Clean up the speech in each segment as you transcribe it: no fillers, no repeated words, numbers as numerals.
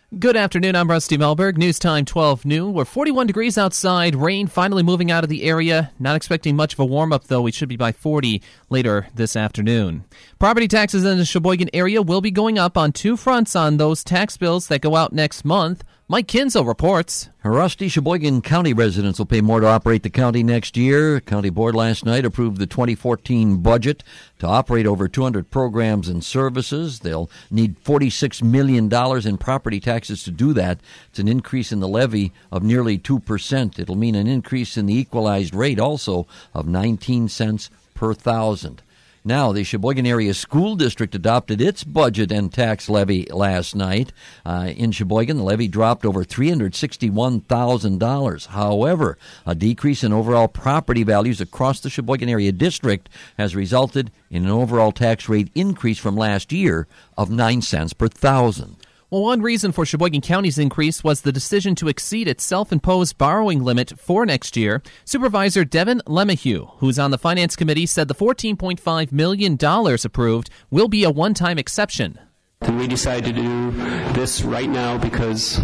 Good afternoon, I'm Rusty Melberg. News Time 12 noon. We're 41 degrees outside, rain finally moving out of the area. Not expecting much of a warm-up, though. We should be by 40 later this afternoon. Property taxes in the Sheboygan area will be going up on two fronts on those tax bills that go out next month. Mike Kinzel reports. Rusty, Sheboygan County residents will pay more to operate the county next year. County Board last night approved the 2014 budget to operate over 200 programs and services. They'll need $46 million in property taxes to do that. It's an increase in the levy of nearly 2%. It'll mean an increase in the equalized rate also of 19 cents per thousand. Now, the Sheboygan Area School District adopted its budget and tax levy last night. In Sheboygan, the levy dropped over $361,000. However, a decrease in overall property values across the Sheboygan Area District has resulted in an overall tax rate increase from last year of 9 cents per thousand. Well, one reason for Sheboygan County's increase was the decision to exceed its self-imposed borrowing limit for next year. Supervisor Devin Lemahue, who's on the Finance Committee, said the $14.5 million approved will be a one-time exception. And we decided to do this right now because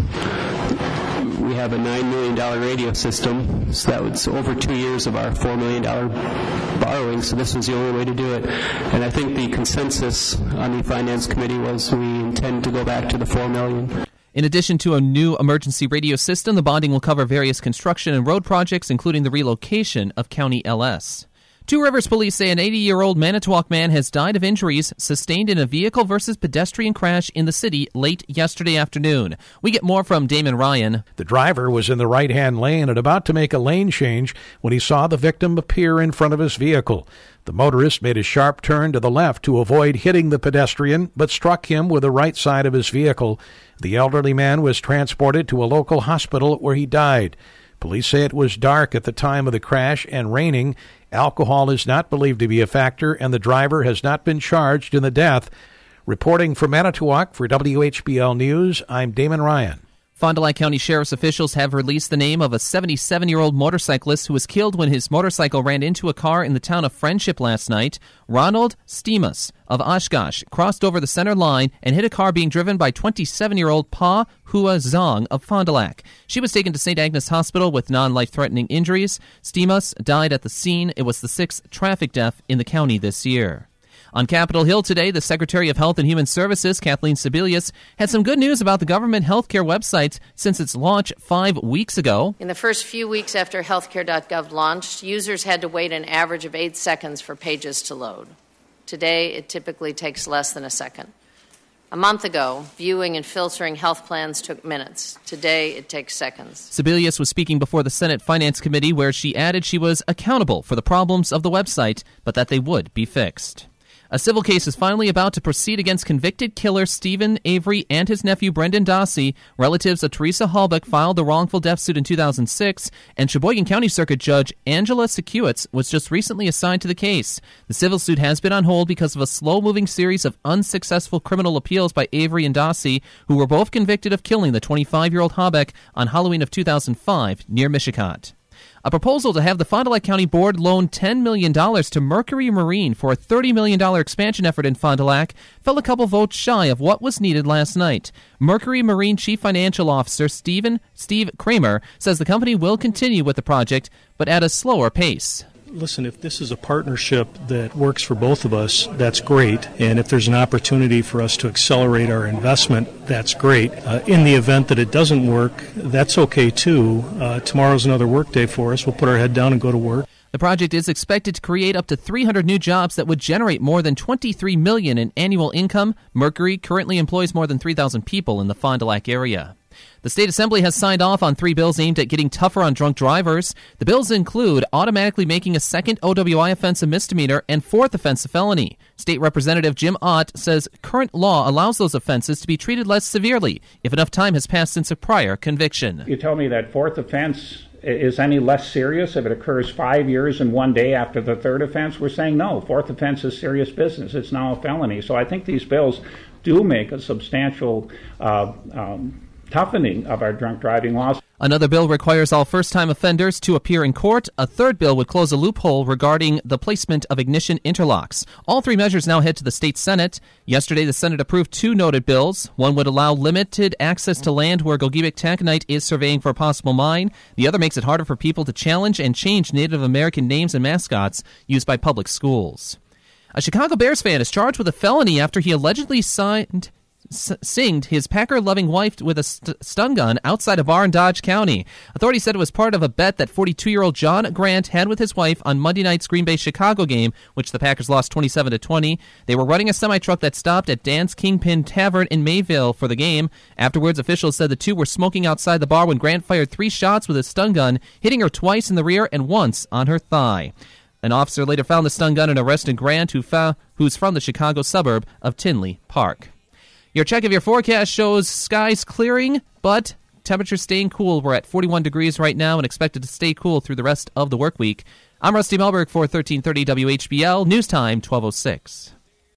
we have a $9 million radio system, so that was over 2 years of our $4 million borrowing, so this was the only way to do it. And I think the consensus on the Finance Committee was we intend to go back to the $4 million. In addition to a new emergency radio system, the bonding will cover various construction and road projects, including the relocation of County LS. Two Rivers police say an 80-year-old Manitowoc man has died of injuries sustained in a vehicle versus pedestrian crash in the city late yesterday afternoon. We get more from Damon Ryan. The driver was in the right-hand lane and about to make a lane change when he saw the victim appear in front of his vehicle. The motorist made a sharp turn to the left to avoid hitting the pedestrian, but struck him with the right side of his vehicle. The elderly man was transported to a local hospital where he died. Police say it was dark at the time of the crash and raining. Alcohol is not believed to be a factor, and the driver has not been charged in the death. Reporting from Manitowoc for WHBL News, I'm Damon Ryan. Fond du Lac County Sheriff's officials have released the name of a 77-year-old motorcyclist who was killed when his motorcycle ran into a car in the town of Friendship last night. Ronald Stemus of Oshkosh crossed over the center line and hit a car being driven by 27-year-old Pa Hua Zong of Fond du Lac. She was taken to St. Agnes Hospital with non-life-threatening injuries. Stemus died at the scene. It was the sixth traffic death in the county this year. On Capitol Hill today, the Secretary of Health and Human Services, Kathleen Sebelius, had some good news about the government healthcare website since its launch 5 weeks ago. In the first few weeks after healthcare.gov launched, users had to wait an average of 8 seconds for pages to load. Today, it typically takes less than a second. A month ago, viewing and filtering health plans took minutes. Today, it takes seconds. Sebelius was speaking before the Senate Finance Committee, where she added she was accountable for the problems of the website, but that they would be fixed. A civil case is finally about to proceed against convicted killer Stephen Avery and his nephew Brendan Dassey. Relatives of Teresa Halbeck filed a wrongful death suit in 2006, and Sheboygan County Circuit Judge Angela Sekuitz was just recently assigned to the case. The civil suit has been on hold because of a slow-moving series of unsuccessful criminal appeals by Avery and Dassey, who were both convicted of killing the 25-year-old Halbeck on Halloween of 2005 near Mishicot. A proposal to have the Fond du Lac County Board loan $10 million to Mercury Marine for a $30 million expansion effort in Fond du Lac fell a couple votes shy of what was needed last night. Mercury Marine Chief Financial Officer Steve Kramer says the company will continue with the project, but at a slower pace. Listen, if this is a partnership that works for both of us, that's great. And if there's an opportunity for us to accelerate our investment, that's great. In the event that it doesn't work, that's okay too. Tomorrow's another work day for us. We'll put our head down and go to work. The project is expected to create up to 300 new jobs that would generate more than $23 million in annual income. Mercury currently employs more than 3,000 people in the Fond du Lac area. The State Assembly has signed off on 3 bills aimed at getting tougher on drunk drivers. The bills include automatically making a second OWI offense a misdemeanor and fourth offense a felony. State Representative Jim Ott says current law allows those offenses to be treated less severely if enough time has passed since a prior conviction. You tell me that fourth offense is any less serious if it occurs 5 years and 1 day after the third offense? We're saying no, fourth offense is serious business. It's now a felony. So I think these bills do make a substantial toughening of our drunk driving laws. Another bill requires all first-time offenders to appear in court. A third bill would close a loophole regarding the placement of ignition interlocks. All three measures now head to the state Senate. Yesterday, the Senate approved two noted bills. One would allow limited access to land where Gogebic Taconite is surveying for a possible mine. The other makes it harder for people to challenge and change Native American names and mascots used by public schools. A Chicago Bears fan is charged with a felony after he allegedly singed his Packer-loving wife with a stun gun outside a bar in Dodge County. Authorities said it was part of a bet that 42-year-old John Grant had with his wife on Monday night's Green Bay-Chicago game, which the Packers lost 27-20. They were running a semi-truck that stopped at Dan's Kingpin Tavern in Mayville for the game. Afterwards, officials said the two were smoking outside the bar when Grant fired 3 shots with his stun gun, hitting her twice in the rear and once on her thigh. An officer later found the stun gun and arrested Grant, who's from the Chicago suburb of Tinley Park. Your check of your forecast shows skies clearing, but temperatures staying cool. We're at 41 degrees right now and expected to stay cool through the rest of the work week. I'm Rusty Melberg for 1330 WHBL, News Time 12:06.